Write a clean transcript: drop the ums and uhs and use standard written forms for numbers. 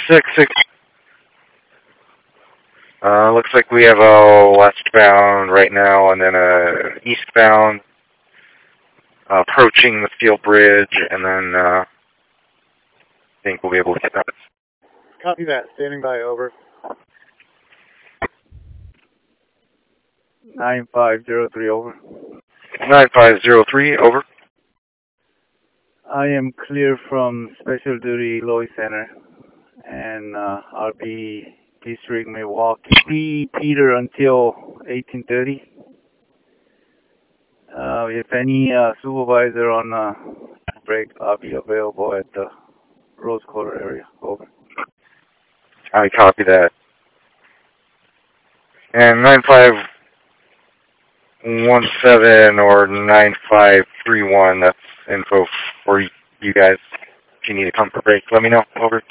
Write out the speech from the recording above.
6. Looks like we have a westbound right now and then a eastbound approaching the steel bridge, and then I think we'll be able to get that. Copy that. Standing by, over. 9503, over. 9503, over. I am clear from Special Duty Loy Center and RP District Milwaukee. Peter until 1830. If any supervisor on break, I'll be available at the Rose Quarter area. Over. I copy that. And 9517 or 9531, that's info for you guys. If you need to come for break, let me know. Over.